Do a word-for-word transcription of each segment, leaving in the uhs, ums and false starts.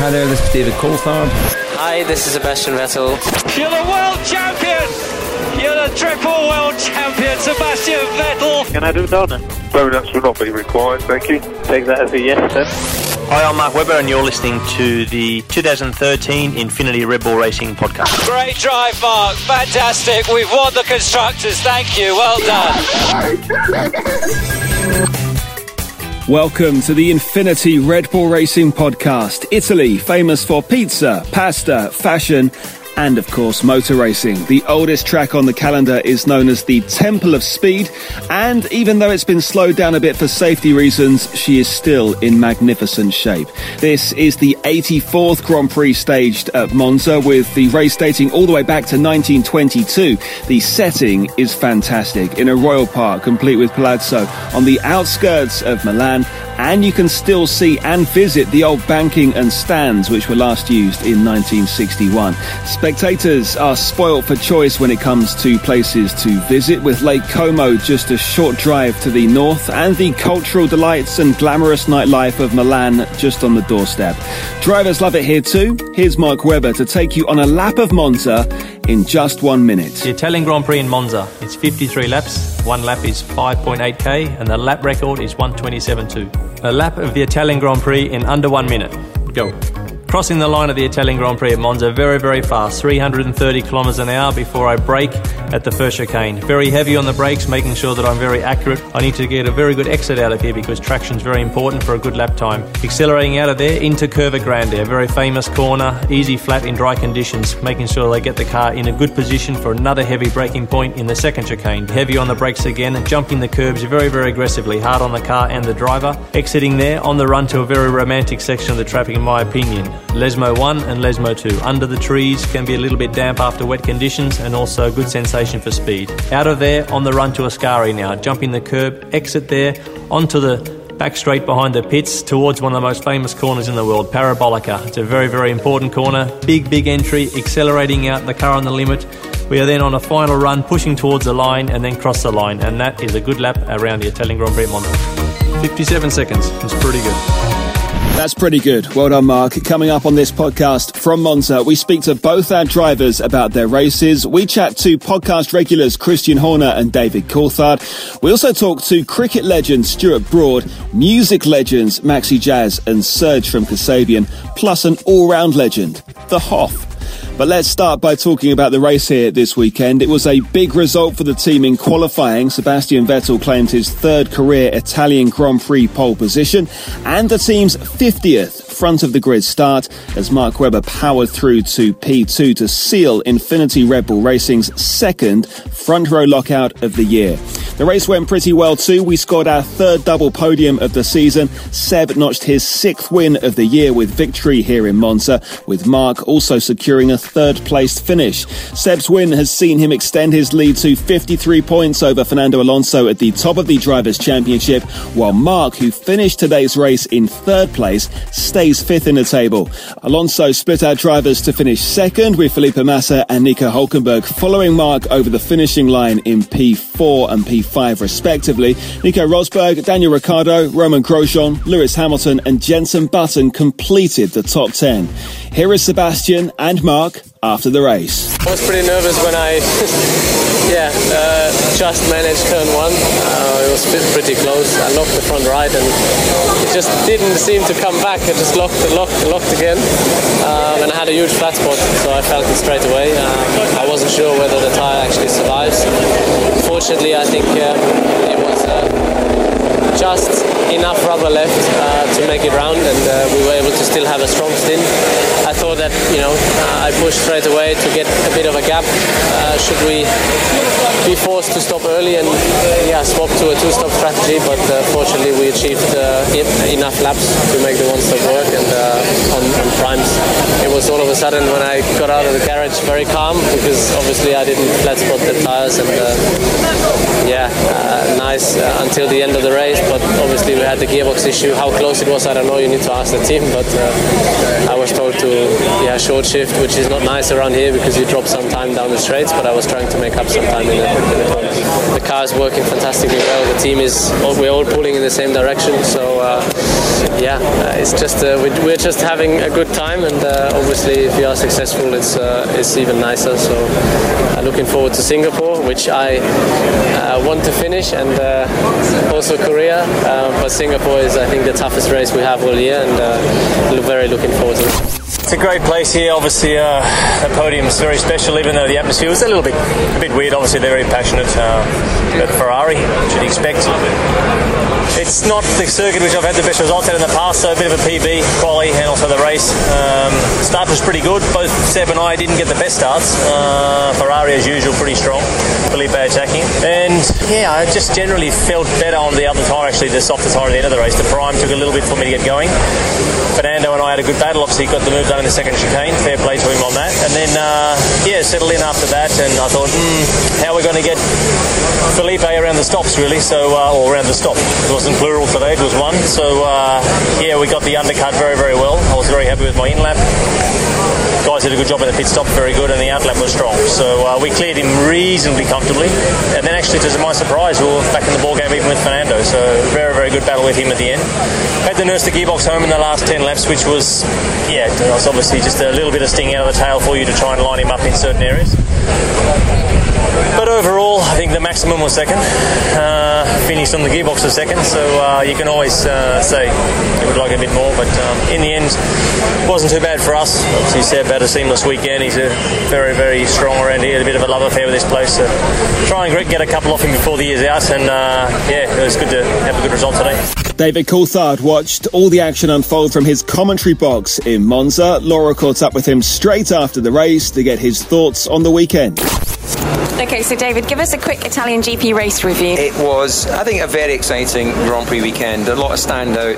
Hi there, this is David Coulthard. Hi, this is Sebastian Vettel. You're the world champion! You're the triple world champion, Sebastian Vettel! Can I do donuts? Donuts will not be required, thank you. Take that as a yes then. Hi, I'm Mark Webber and you're listening to the two thousand thirteen Infiniti Red Bull Racing podcast. Great drive, Mark. Fantastic. We've won the Constructors. Thank you. Well done. Welcome to the Infiniti Red Bull Racing podcast. Italy, famous for pizza, pasta, fashion, and of course motor racing. The oldest track on the calendar is known as the Temple of Speed, and even though it's been slowed down a bit for safety reasons, she is still in magnificent shape. This is the eighty-fourth Grand Prix staged at Monza, with the race dating all the way back to nineteen twenty-two. The setting is fantastic, in a royal park complete with palazzo on the outskirts of Milan, and you can still see and visit the old banking and stands which were last used in nineteen sixty-one. Spectators are spoilt for choice when it comes to places to visit, with Lake Como just a short drive to the north and the cultural delights and glamorous nightlife of Milan just on the doorstep. Drivers love it here too. Here's Mark Webber to take you on a lap of Monza in just one minute. The Italian Grand Prix in Monza, it's fifty-three laps, one lap is five point eight k and the lap record is one twenty-seven point two. A lap of the Italian Grand Prix in under one minute. Go. Crossing the line of the Italian Grand Prix at Monza very, very fast, three hundred thirty kilometres an hour before I brake at the first chicane. Very heavy on the brakes, making sure that I'm very accurate. I need to get a very good exit out of here because traction is very important for a good lap time. Accelerating out of there into Curva Grande, a very famous corner, easy flat in dry conditions, making sure they get the car in a good position for another heavy braking point in the second chicane. Heavy on the brakes again, jumping the curbs very, very aggressively, hard on the car and the driver. Exiting there on the run to a very romantic section of the track in my opinion. Lesmo one and Lesmo two. Under the trees, can be a little bit damp after wet conditions and also a good sensation for speed. Out of there, on the run to Ascari now, jumping the curb, exit there, onto the back straight behind the pits towards one of the most famous corners in the world, Parabolica. It's a very, very important corner. Big, big entry, accelerating out, the car on the limit. We are then on a final run, pushing towards the line and then cross the line, and that is a good lap around the Italian Grand Prix at Monza. fifty-seven seconds. It's pretty good. That's pretty good. Well done, Mark. Coming up on this podcast from Monza, we speak to both our drivers about their races. We chat to podcast regulars Christian Horner and David Coulthard. We also talk to cricket legend Stuart Broad, music legends Maxi Jazz and Serge from Kasabian, plus an all-round legend, the Hoff. But let's start by talking about the race here this weekend. It was a big result for the team in qualifying. Sebastian Vettel claimed his third career Italian Grand Prix pole position and the team's fiftieth front of the grid start as Mark Webber powered through to P two to seal Infiniti Red Bull Racing's second front row lockout of the year. The race went pretty well too. We scored our third double podium of the season. Seb notched his sixth win of the year with victory here in Monza, with Mark also securing a third placed finish. Seb's win has seen him extend his lead to fifty-three points over Fernando Alonso at the top of the Drivers' Championship, while Mark, who finished today's race in third place, stays fifth in the table. Alonso split our drivers to finish second, with Felipe Massa and Nico Hülkenberg following Mark over the finishing line in P four and P five respectively. Nico Rosberg, Daniel Ricciardo, Roman Grosjean, Lewis Hamilton and Jenson Button completed the top ten. Here is Sebastian and Mark after the race. I was pretty nervous when I yeah, uh, just managed turn one. Uh, it was pretty close. I locked the front right and it just didn't seem to come back. I just locked and locked and locked again. Um, and I had a huge flat spot, so I felt it straight away. Um, I wasn't sure whether the tyre actually survives. Fortunately, I think uh, it was uh, just enough rubber left uh, to make it round, and uh, we were able to still have a strong stint. I thought that, you know, I pushed straight away to get a bit of a gap. Uh, should we be forced to stop early and yeah, swap to a two-stop strategy, but uh, fortunately we achieved uh, enough laps to make the one-stop work, and uh, on, on primes it was all of a sudden when I got out of the garage very calm, because obviously I didn't flat spot the tyres, and uh, yeah, uh, nice uh, until the end of the race, but obviously we had the gearbox issue. How close it was, I don't know, you need to ask the team, but uh, I was told to yeah, short shift, which is not nice around here because you drop some time down the straights, but I was trying to make up some time in the, in the corners. The car is working fantastically well. The team is, we're all pulling in the same direction, so uh, yeah, uh, it's just uh, we, we're just having a good time, and uh, obviously if we are successful, it's uh, it's even nicer. So uh, looking forward to Singapore, which I uh, want to finish, and uh, also Korea. Uh, but Singapore is, I think, the toughest race we have all year, and uh, very looking forward to it. It's a great place here. Obviously, uh, the podium's very special, even though the atmosphere was a little bit, a bit weird. Obviously, they're very passionate uh, about Ferrari, which you'd expect. It's not the circuit which I've had the best results at in the past, so a bit of a P B, quali, and also the race. Um, start was pretty good. Both Seb and I didn't get the best starts. Uh, Ferrari, as usual, pretty strong. Felipe attacking. And, yeah, I just generally felt better on the other tyre, actually, the softer tyre at the end of the race. The prime took a little bit for me to get going. Fernando and I had a good battle. Obviously, he got the move done in the second chicane. Fair play to him on that. And then, uh, yeah, settled in after that. And I thought, hmm, how are we going to get Felipe around the stops, really? So, uh, or around the stop. It wasn't plural today, it was one. So, uh, yeah, we got the undercut very, very well. I was very happy with my in-lap. Guys did a good job in the pit stop, very good, and the outlap was strong. So uh, we cleared him reasonably comfortably. And then actually, to my surprise, we were back in the ball game even with Fernando. So very, very good battle with him at the end. Had to nurse the gearbox home in the last ten laps, which was, yeah, it was obviously just a little bit of sting out of the tail for you to try and line him up in certain areas. But overall, I think the maximum was second. Uh, finished on the gearbox was second, so uh, you can always uh, say you would like a bit more. But um, in the end, it wasn't too bad for us. As he said, had a seamless weekend. He's a very, very strong around here. A bit of a love affair with this place. So try and get a couple off him before the year's out. And uh, yeah, it was good to have a good result today. David Coulthard watched all the action unfold from his commentary box in Monza. Laura caught up with him straight after the race to get his thoughts on the weekend. Okay, so David, give us a quick Italian G P race review. It was, I think, a very exciting Grand Prix weekend. A lot of standout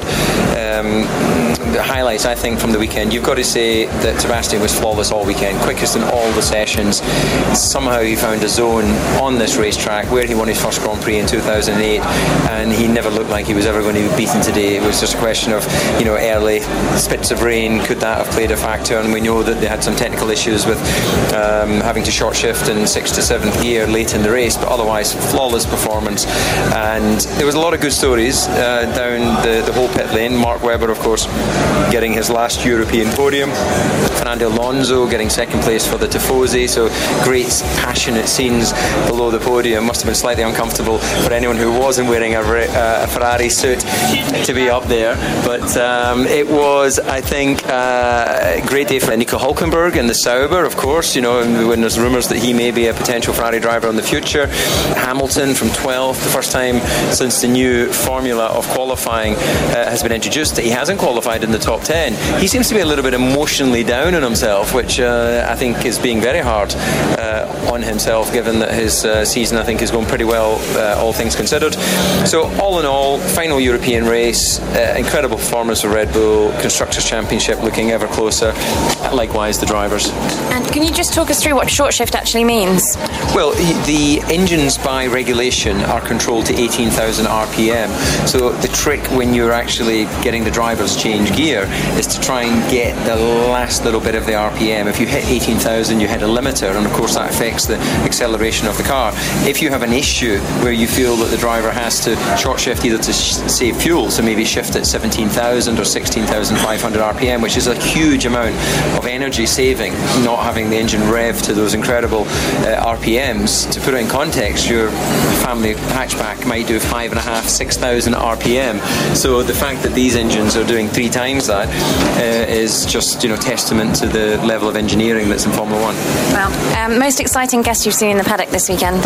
um, highlights, I think, from the weekend. You've got to say that Sebastian was flawless all weekend, quickest in all the sessions. Somehow he found a zone on this racetrack where he won his first Grand Prix in two thousand eight, and he never looked like he was ever going to be beaten today. It was just a question of, you know, early spits of rain. Could that have played a factor? And we know that they had some technical issues with um, having to short shift in sixth to seventh gear late in the race, but otherwise flawless performance. And there was a lot of good stories uh, down the, the whole pit lane. Mark Webber, of course, getting his last European podium. Fernando Alonso getting second place for the Tifosi. So great passionate scenes below the podium. Must have been slightly uncomfortable for anyone who wasn't wearing a, uh, a Ferrari suit to be up there. But um, it was, I think, uh, a great day for Nico Hülkenberg in the Sauber, of course. You know, when there's rumours that he may be a potential Ferrari driver in the future. Hamilton from twelfth, the first time since the new formula of qualifying uh, has been introduced that he hasn't qualified in the top ten. He seems to be a little bit emotionally down on himself, which uh, I think is being very hard uh, on himself, given that his uh, season, I think, is going pretty well, uh, all things considered. So all in all, final European race, uh, incredible performance of Red Bull, Constructors' Championship looking ever closer, likewise the drivers. And can you just talk us through what short shift actually means? Well, the engines by regulation are controlled to eighteen thousand R P M. So the trick when you're actually getting the drivers change gear is to try and get the last little bit of the R P M. If you hit eighteen thousand, you hit a limiter, and of course that affects the acceleration of the car. If you have an issue where you feel that the driver has to short shift either to sh- save fuel, so maybe shift at seventeen thousand or sixteen thousand five hundred R P M, which is a huge amount of energy saving, not having the engine rev to those incredible uh, R P Ms. To put it in context, your family hatchback might do five and a half, six thousand R P M. So the fact that these engines are doing three times that uh, is just, you know, testament to the level of engineering that's in Formula One. Well, um, most exciting guest you've seen in the paddock this weekend?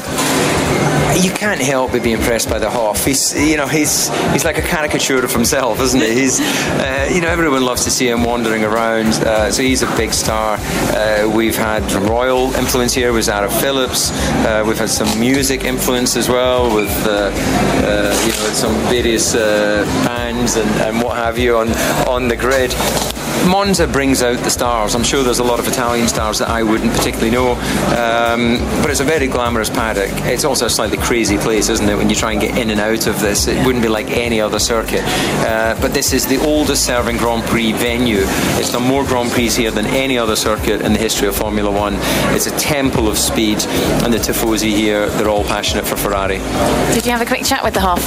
You can't help but be impressed by the Hoff. He's, you know, he's he's like a caricature of himself, isn't he? He's, uh, you know, everyone loves to see him wandering around. Uh, so he's a big star. Uh, we've had royal influence here with Zara Phillips. Uh, we've had some music influence as well with, uh, uh, you know, some various uh, bands and, and what have you on on the grid. Monza brings out the stars. I'm sure there's a lot of Italian stars that I wouldn't particularly know, um, but it's a very glamorous paddock. It's also a slightly crazy place, isn't it, when you try and get in and out of this? It wouldn't be like any other circuit. Uh, but this is the oldest serving Grand Prix venue. It's done more Grand Prix here than any other circuit in the history of Formula One. It's a temple of speed, and the Tifosi here, they're all passionate for Ferrari. Did you have a quick chat with the Hoff?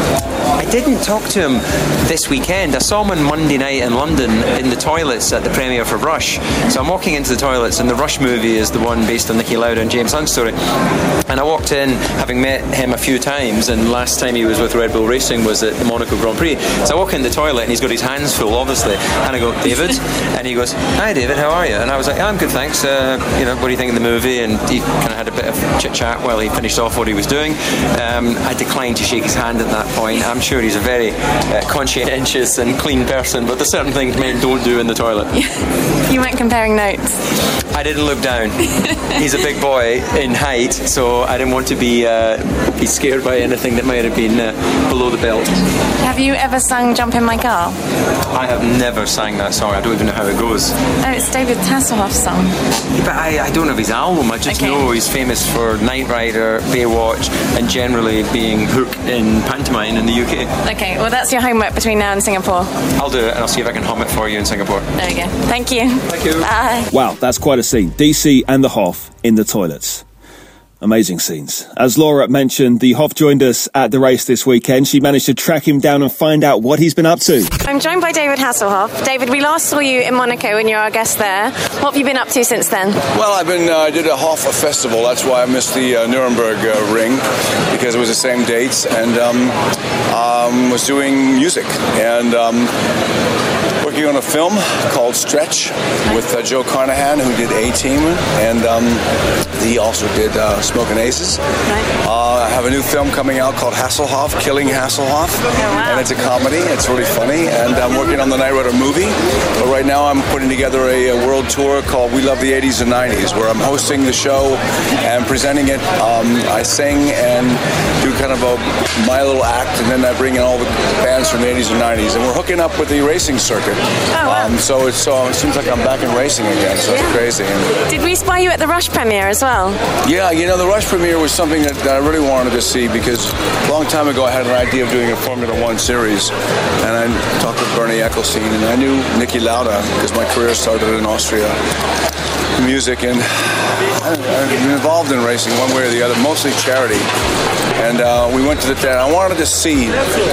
I didn't talk to him this weekend. I saw him on Monday night in London in the toilets at the premiere for Rush. So I'm walking into the toilets, and the Rush movie is the one based on Niki Lauda and James Hunt's story. And I walked in, having met him a few times, and last time he was with Red Bull Racing was at the Monaco Grand Prix. So I walk in the toilet, and he's got his hands full, obviously. And I go, David? And he goes, hi, David, how are you? And I was like, yeah, I'm good, thanks. Uh, you know, what do you think of the movie? And he kind of had a bit of chit-chat while he finished off what he was doing. Um, I declined to shake his hand at that point. I'm sure he's a very uh, conscientious and clean person, but there's certain things men don't do in the toilet. You weren't comparing notes? I didn't look down. He's a big boy in height, so I didn't want to be uh, be scared by anything that might have been uh, below the belt. Have you ever sung Jump in My Car? I have never sang that song. I don't even know how it goes. Oh, it's David Hasselhoff's song. Yeah, but I, I don't have his album. I just okay. know he's famous for Knight Rider, Baywatch, and generally being Hook in pantomime in the U K. Okay, well that's your homework between now and Singapore. I'll do it, and I'll see if I can hum it for you in Singapore. There we go. Thank you. Thank you. Bye. Wow, that's quite a scene. D C and the Hoff in the toilets. Amazing scenes. As Laura mentioned, the Hoff joined us at the race this weekend. She managed to track him down and find out what he's been up to. I'm joined by David Hasselhoff. David, we last saw you in Monaco when you were our guest there. What have you been up to since then? Well, I've been, uh, I did a Hoff festival. That's why I missed the uh, Nuremberg uh, ring, because it was the same dates, and um, um, was doing music. And um, working on a film called Stretch with uh, Joe Carnahan, who did A-Team, and um, he also did uh, Smoking Aces. Right. Uh, I have a new film coming out called Hasselhoff, Killing Hasselhoff, oh, wow. and it's a comedy. It's really funny, and I'm working on the Knight Rider movie. But right now I'm putting together a, a world tour called We Love the eighties and nineties, where I'm hosting the show and presenting it. Um, I sing and do kind of a my little act, and then I bring in all the bands from the eighties and nineties, and we're hooking up with the racing circuit. Oh, wow. um, so it's so it seems like I'm back in racing again. So it's crazy. And, did we spy you at the Rush premiere as well? Yeah, you know, the Rush premiere was something that, that I really wanted to see, because a long time ago I had an idea of doing a Formula One series, and I talked with Bernie Ecclestone, and I knew Niki Lauda because my career started in Austria, music, and I've been involved in racing one way or the other, mostly charity. And uh, we went to the theater. I wanted to see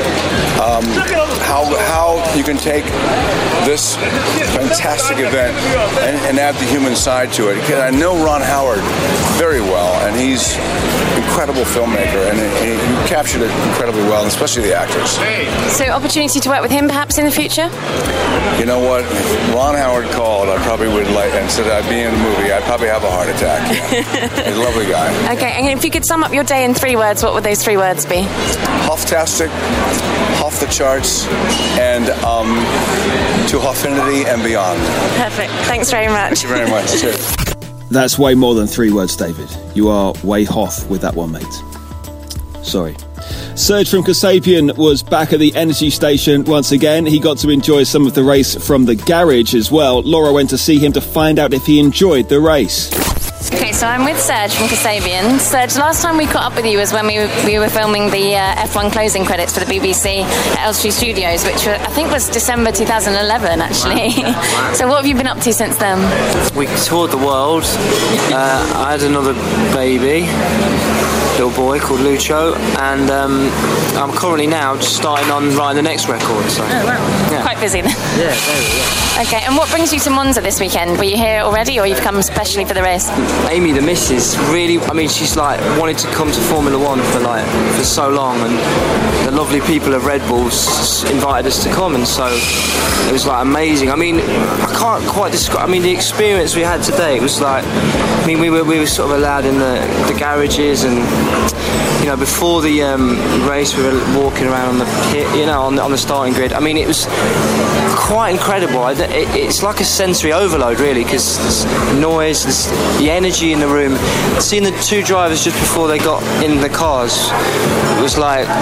um, how how you can take this fantastic event and, and add the human side to it. Because I know Ron Howard very well, and he's an incredible filmmaker, and he, he captured it incredibly well, especially the actors. So, opportunity to work with him perhaps in the future? You know what? If Ron Howard called, I probably would like and said I'd be in the movie. I'd probably have a heart attack. Yeah. He's a lovely guy. Okay, and if you could sum up your day in three words, what would those three words be? Hoff-tastic, off the charts, and um, to Hoffinity and beyond. Perfect. Thanks very much. Thank you very much. Cheers. That's way more than three words, David. You are way Hoff with that one, mate. Sorry. Serge from Kasabian was back at the energy station once again. He got to enjoy some of the race from the garage as well. Laura went to see him to find out if he enjoyed the race. Okay, so I'm with Serge from Kasabian. Serge, last time we caught up with you was when we were, we were filming the uh, F one closing credits for the B B C at Elstree Studios, which were, I think was December two thousand eleven, actually. Wow. So what have you been up to since then? We toured the world. Uh, I had another baby, little boy called Lucho, and um, I'm currently now just starting on writing the next record. So. Oh, wow. Yeah. Quite busy then. Yeah, very, yeah. Okay, and what brings you to Monza this weekend? Were you here already, or you've come specially for the race? Amy, the missus, really, I mean, she's like wanted to come to Formula One for like for so long, and the lovely people of Red Bull invited us to come, and so it was like amazing. I mean, I can't quite describe. I mean, the experience we had today was like, I mean, we were we were sort of allowed in the, the garages, and you know, before the um, race, we were walking around on the pit, you know, on the, on the starting grid. I mean, it was quite incredible. It, it's like a sensory overload, really, because there's noise, there's the energy in the room. Seeing the two drivers just before they got in the cars, it was like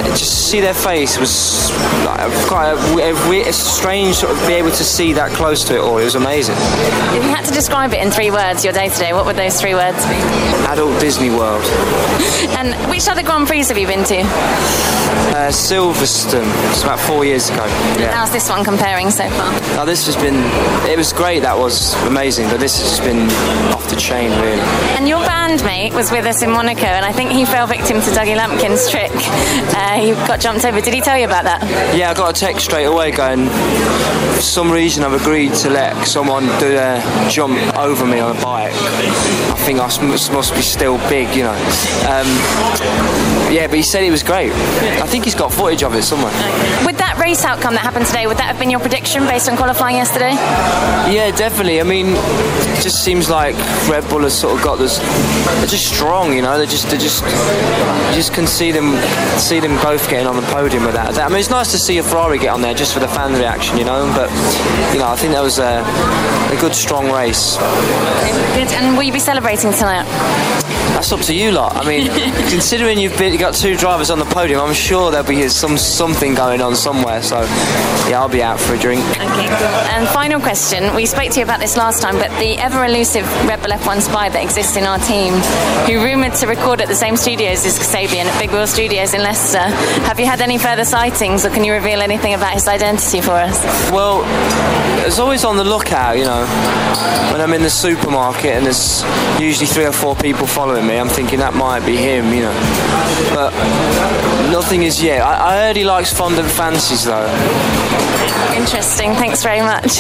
just see their face was like, quite a, a, a strange sort of be able to see that close to it all. It was amazing. If you had to describe it in three words, your day today, what would those three words be? Adult Disney World. And which other Grand Prix have you been to? Uh, Silverstone. It's about four years ago. Yeah. How's this one comparing so far? Oh, this has been, it was great, that was amazing, but this has just been off the chain, really. And your bandmate was with us in Monaco, and I think he fell victim to Dougie Lampkin's trick. Uh, he got jumped over. Did he tell you about that? Yeah, I got a text straight away going, for some reason I've agreed to let someone do a jump over me on a bike. I think I must, must be still big, you know. Um, yeah, but he said it was great. I think he's got footage of it somewhere. With that race outcome that happened today, would that have been your prediction based on qualifying yesterday? Yeah, definitely. I mean, it just seems like Red Bull has sort of got this. They're just strong, you know. They just, they just, you just can see them, see them both getting on the podium with that. I mean, it's nice to see a Ferrari get on there just for the fan reaction, you know. But you know, I think that was a, a good, strong race. Good. And will you be celebrating tonight? That's up to you lot. I mean, considering you've been, got two drivers on the podium, I'm sure there'll be some something going on somewhere. So, yeah, I'll be out for a drink. Okay, cool. And final question. We spoke to you about this last time, but the ever-elusive Red Bull F one spy that exists in our team, who rumoured to record at the same studios as Kasabian at Big Wheel Studios in Leicester, have you had any further sightings, or can you reveal anything about his identity for us? Well, there's always on the lookout, you know. When I'm in the supermarket and there's usually three or four people following me, I'm thinking that might be him, you know. But nothing is yet. I, I heard he likes fondant fancies, though. Interesting. Thanks very much.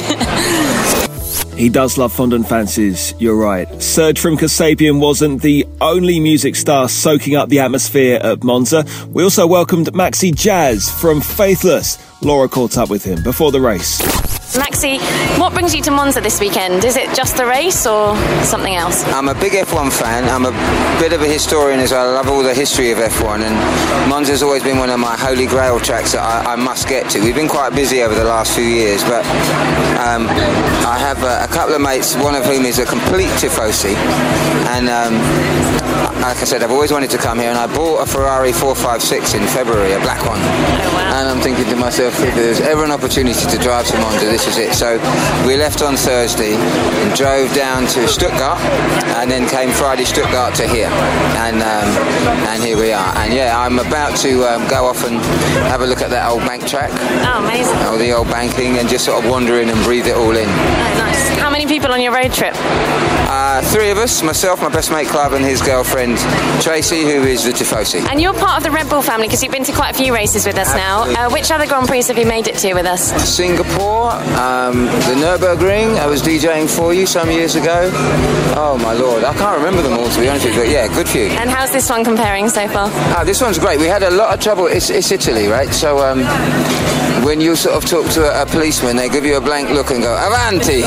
He does love fondant fancies, you're right. Serge from Kasabian wasn't the only music star soaking up the atmosphere at Monza. We also welcomed Maxi Jazz from Faithless. Laura caught up with him before the race. Maxi, what brings you to Monza this weekend? Is it just the race or something else? I'm a big F one fan. I'm a bit of a historian as well. I love all the history of F one, and Monza's always been one of my holy grail tracks that I, I must get to. We've been quite busy over the last few years, but um, I have a, a couple of mates, one of whom is a complete tifosi, and um, like I said, I've always wanted to come here, and I bought a Ferrari four fifty-six in February, a black one. Oh, wow. And I'm thinking to myself, if there's ever an opportunity to drive to Monza, this is it. So we left on Thursday and drove down to Stuttgart, and then came Friday Stuttgart to here, and um, and here we are. And yeah, I'm about to um, go off and have a look at that old bank track. Oh, amazing! All the old banking, and just sort of wander in and breathe it all in. Oh, nice. How many people on your road trip? Uh, three of us, myself, my best mate Clive, and his girlfriend Tracy, who is the tifosi. And you're part of the Red Bull family because you've been to quite a few races with us Absolutely. now. Uh, which other Grand Prix have you made it to with us? Singapore, um, the Nürburgring. I was DJing for you some years ago. Oh my lord, I can't remember them all to be honest with you, but yeah, good few. And how's this one comparing so far? Ah, this one's great. We had a lot of trouble. It's, it's Italy, right? So um, when you sort of talk to a, a policeman, they give you a blank look and go, Avanti!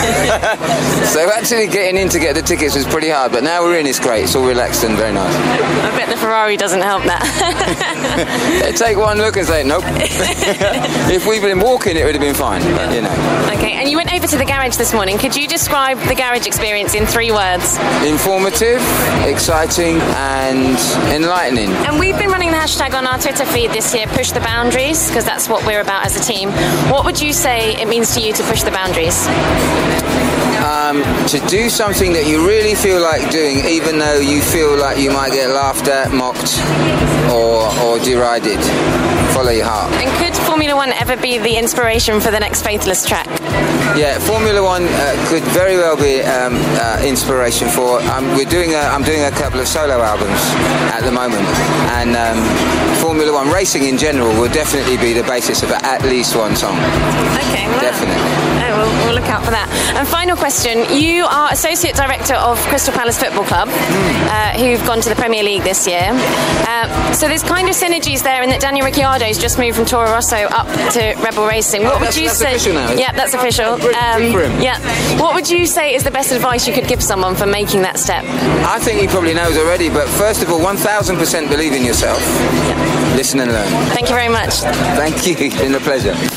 So actually getting in to get the tickets was pretty hard, but now we're in, it's great. It's all relaxed and very nice. I bet the Ferrari doesn't help that. They take one look and say, nope. If we'd been walking, it would have been fine, but you know. Okay, and you went over to the garage this morning. Could you describe the garage experience in three words? Informative, exciting, and enlightening. And we've been running the hashtag on our Twitter feed this year, Push the Boundaries, because that's what we're about as a team. What would you say it means to you to push the boundaries? Um, to do something that you really feel like doing, even though you feel like you might get laughed at, mocked, or, or derided. Follow your heart. And could Formula One ever be the inspiration for the next Faithless track? Yeah, Formula One uh, could very well be um, uh, inspiration for. Um, we're doing. A, I'm doing a couple of solo albums at the moment, and um, Formula One racing in general will definitely be the basis of at least one song. Okay, well, definitely. Oh, we'll, we'll look out for that. And final question: you are associate director of Crystal Palace Football Club, mm. uh, who've gone to the Premier League this year. Uh, so there's kind of synergies there, in that Daniel Ricciardo's just moved from Toro Rosso up to Red Bull Racing. What oh, would that's, you that's say? Official now, yeah, that's official. Um, yeah. What would you say is the best advice you could give someone for making that step? I think he probably knows already, but first of all, one thousand percent believe in yourself. Yeah. Listen and learn. Thank you very much. Thank you. It's been a pleasure.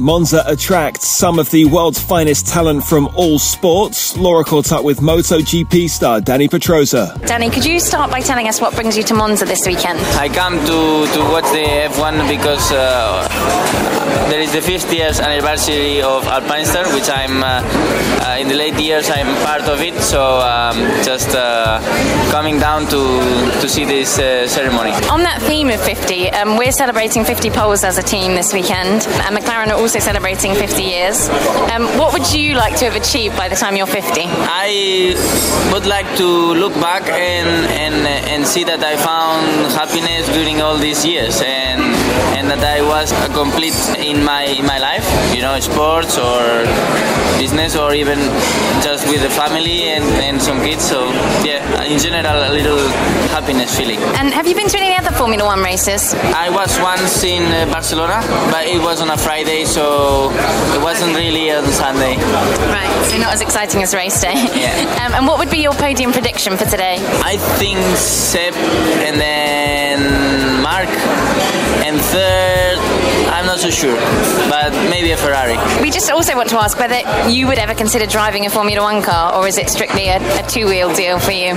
Monza attracts some of the world's finest talent from all sports. Laura caught up with MotoGP star Dani Pedrosa. Dani, could you start by telling us what brings you to Monza this weekend? I come to, to watch the F one because uh, there is the fiftieth anniversary of Alpinestone, which I'm uh, uh, in the late years I'm part of it, so um, just uh, coming down to to see this uh, ceremony. On that theme of fifty, um, we're celebrating fifty poles as a team this weekend, and McLaren are also celebrating fifty years. Um, what would you like to have achieved by the time you're fifty? I would like to look back and and and see that I found happiness during all these years, and and that I was complete in my in my life, you know, sports or business or even just with the family and, and some kids. So yeah, in general, a little happiness feeling. And have you been to any other Formula One races? I was once in uh, Barcelona, but it was on a Friday, so it wasn't really on Sunday. Right, so not as exciting as race day. Yeah. Um, and what would be your podium prediction for today? I think Seb and then Mark, and third, I'm not so sure, but maybe a Ferrari. We just also want to ask whether you would ever consider driving a Formula One car, or is it strictly a, a two-wheel deal for you?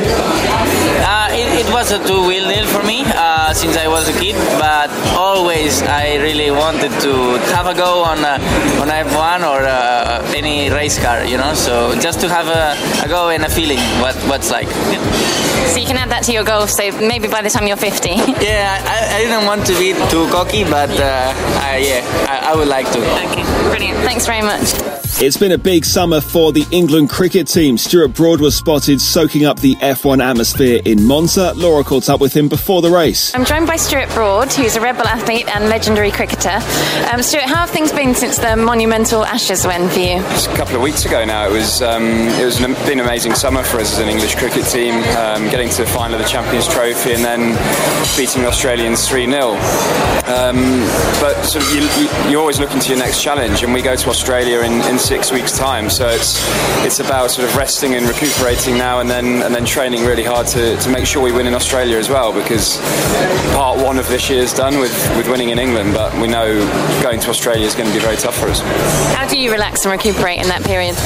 Uh, it, it was a two-wheel deal for me uh, since I was a kid, but always I really wanted to have a go on a, on a F one or uh, any race car, you know, so just to have a, a go and a feeling what what's like. So you can add that to your goal, so maybe by the time you're fifty. Yeah, I, I didn't want to be too cocky, but uh, I, yeah, I, I would like to. Okay, brilliant. Thanks very much. It's been a big summer for the England cricket team. Stuart Broad was spotted soaking up the F one atmosphere in Monza. Laura caught up with him before the race. I'm joined by Stuart Broad, who's a Red Bull athlete and legendary cricketer. Um, Stuart, how have things been since the monumental Ashes win for you? Just a couple of weeks ago now. It was um, it was an, been an amazing summer for us as an English cricket team, um, getting to the final of the Champions Trophy and then beating the Australians three nil. Um, but sort of you, you, you're always looking to your next challenge, and we go to Australia in, in six weeks' time. So it's it's about sort of resting and recuperating now, and then and then training really hard to, to make sure we win in Australia as well. Because part one of this year is done with, with winning in England, but we know going to Australia is going to be very tough for us. How do you relax and recuperate in that period?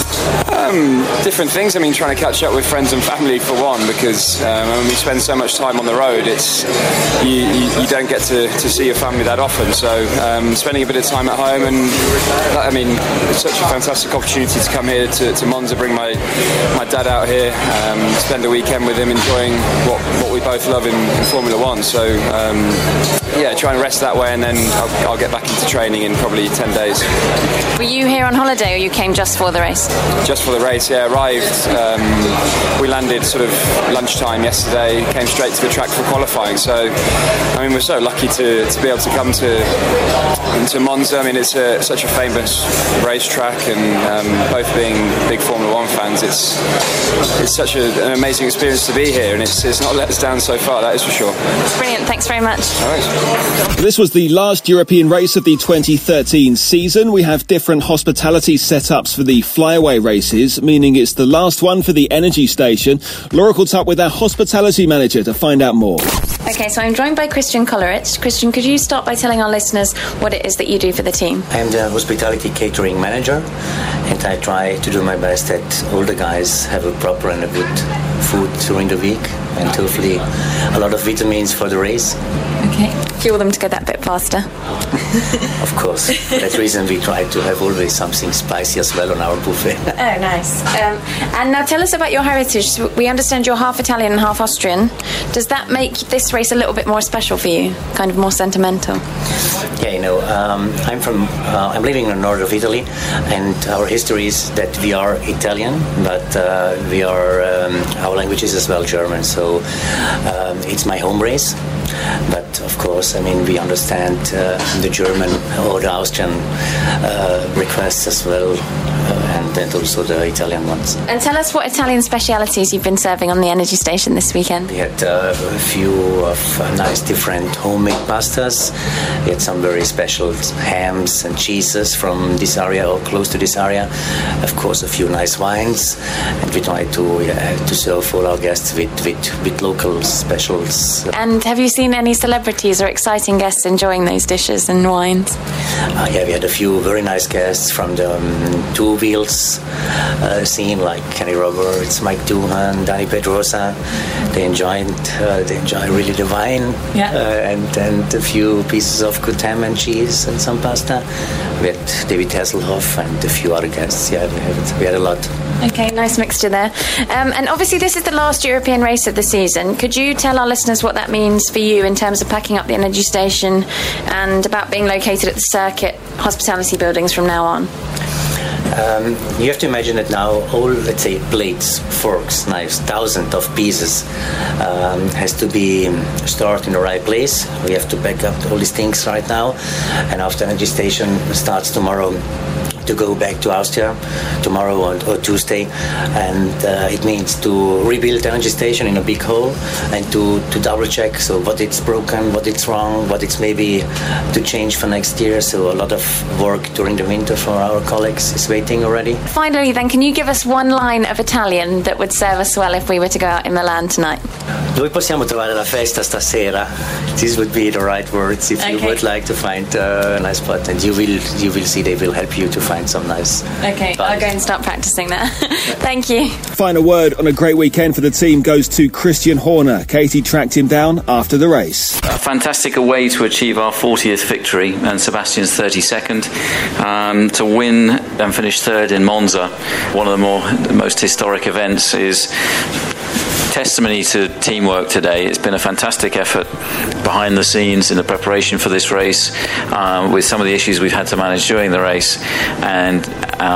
Um, different things. I mean, trying to catch up with friends and family for one, because um, when we spend so much time on the road, it's you, you, you don't get to, to see your family that often. So um, spending a bit of time at home, and I mean, it's such a fantastic opportunity to come here to, to Monza, bring my my dad out here, um, spend a weekend with him, enjoying what, what we both love in, in Formula One. So um, yeah, try and rest that way, and then I'll, I'll get back into training in probably ten days. Were you here on holiday, or you came just for the race? Just for the race, yeah. Arrived, um, we landed sort of lunchtime yesterday, came straight to the track for qualifying. So, I mean, we're so lucky to, to be able to come to into Monza. I mean, it's a, such a famous racetrack, and um, both being big Formula One fans, it's it's such a, an amazing experience to be here, and it's, it's not let us down so far, that is for sure. Brilliant, thanks very much. All right. This was the last European race of the twenty thirteen season. We have different hospitality setups for the flyaway races, meaning it's the last one for the energy station. Laura caught up with our hospitality manager to find out more. Okay, so I'm joined by Christian Kollerich. Christian, could you start by telling our listeners what it is that you do for the team? I'm the hospitality catering manager, and I try to do my best that all the guys have a proper and a good food during the week, and hopefully a lot of vitamins for the race. Okay. Fuel them to go that bit faster. Of course. For that reason we try to have always something spicy as well on our buffet. Oh, nice. Um, and now tell us about your heritage. We understand you're half Italian and half Austrian. Does that make this race a little bit more special for you? Kind of more sentimental? Yeah, you know, um, I'm from, uh, I'm living in the north of Italy, and our history is that we are Italian, but uh, we are, um, our language is as well German, so um, it's my home race. But of course, I mean, we understand uh, the German or the Austrian uh, requests as well, uh, and then also the Italian ones. And tell us what Italian specialities you've been serving on the energy station this weekend. We had uh, a few of uh, nice different homemade pastas. We had some very special hams and cheeses from this area or close to this area. Of course, a few nice wines, and we try to uh, to serve all our guests with, with, with local specials. And have you seen seen any celebrities or exciting guests enjoying those dishes and wines? Uh, yeah, we had a few very nice guests from the um, two wheels uh, scene, like Kenny Roberts, Mike Doohan, Danny Pedrosa. They enjoyed, uh, they enjoyed really the wine, yeah. uh, and and a few pieces of good ham and cheese and some pasta. We had David Hasselhoff and a few other guests. Yeah, we had, we had a lot. Okay, nice mixture there. Um, and obviously this is the last European race of the season. Could you tell our listeners what that means for you in terms of packing up the energy station and about being located at the circuit hospitality buildings from now on? Um, you have to imagine that now all, let's say, plates, forks, knives, thousands of pieces um, has to be stored in the right place. We have to back up all these things right now, and after energy station starts tomorrow to go back to Austria tomorrow or, or Tuesday, and uh, it means to rebuild the energy station in a big hole and to, to double check so what it's broken, what it's wrong, what it's maybe to change for next year. So a lot of work during the winter for our colleagues is waiting already. Finally then, can you give us one line of Italian that would serve us well if we were to go out in Milan tonight? Dove possiamo trovare la festa stasera? This would be the right words if okay. you would like to find uh, a nice spot, and you will you will see they will help you to find some nice. Okay, I'll go and start practicing that. Thank you. Final word on a great weekend for the team goes to Christian Horner. Katie tracked him down after the race. A fantastic way to achieve our fortieth victory and Sebastian's thirty-second. Um, to win and finish third in Monza, one of the more the most historic events, is testimony to teamwork today. It's been a fantastic effort behind the scenes in the preparation for this race, um, with some of the issues we've had to manage during the race, and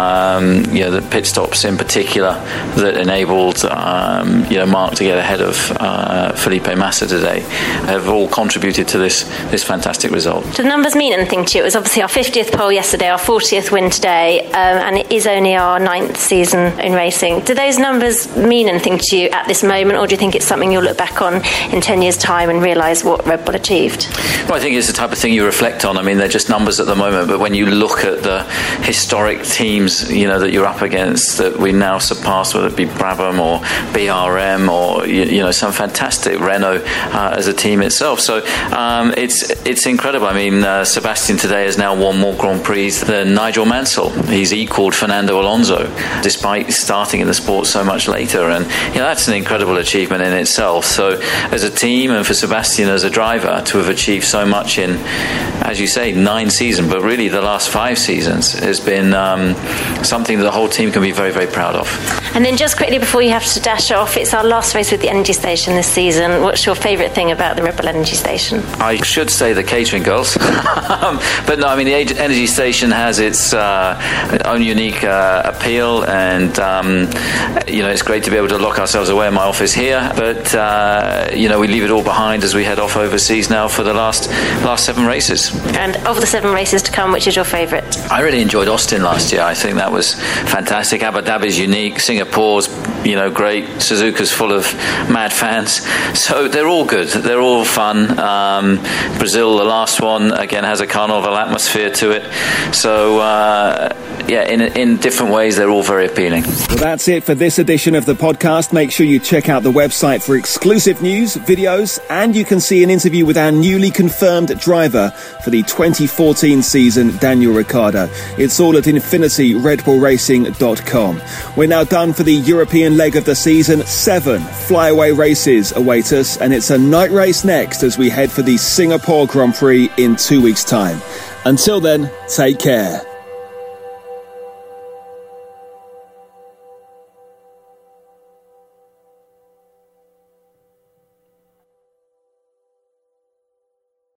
um, you know, the pit stops in particular that enabled um, you know Mark to get ahead of uh, Felipe Massa today have all contributed to this this fantastic result. Do the numbers mean anything to you? It was obviously our fiftieth pole yesterday, our fortieth win today, um, and it is only our ninth season in racing. Do those numbers mean anything to you at this moment, or do you think it's something you'll look back on in ten years' time and realise what Red Bull achieved? Well, I think it's the type of thing you reflect on. I mean, they're just numbers at the moment, but when you look at the historic teams, you know, that you're up against, that we now surpass, whether it be Brabham or B R M or, you, you know, some fantastic Renault uh, as a team itself. So um, it's it's incredible. I mean, uh, Sebastian today has now won more Grand Prix than Nigel Mansell. He's equalled Fernando Alonso, despite starting in the sport so much later. And, you know, that's an incredible achievement in itself. So as a team and for Sebastian as a driver to have achieved so much in, as you say, nine seasons, but really the last five seasons has been um, something that the whole team can be very, very proud of. And then just quickly before you have to dash off, it's our last race with the Energy Station this season. What's your favourite thing about the Red Bull Energy Station? I should say the catering girls. But no, I mean, the Energy Station has its uh, own unique uh, appeal, and um, you know, it's great to be able to lock ourselves away in my office here, but uh, you know, we leave it all behind as we head off overseas now for the last last seven races. And of the seven races to come, which is your favourite? I really enjoyed Austin last year. I think that was fantastic. Abu Dhabi's unique, Singapore's, you know, great, Suzuka's full of mad fans, so they're all good, they're all fun. um, Brazil, the last one, again has a carnival atmosphere to it, so uh, yeah, in, in different ways they're all very appealing. Well, that's it for this edition of the podcast. Make sure you check out the website for exclusive news, videos, and you can see an interview with our newly confirmed driver for the twenty fourteen season, Daniel Ricciardo. It's all at infinity red bull racing dot com. We're now done for the European leg of the season. Seven flyaway races await us, and it's a night race next as we head for the Singapore Grand Prix in two weeks' time. Until then, take care.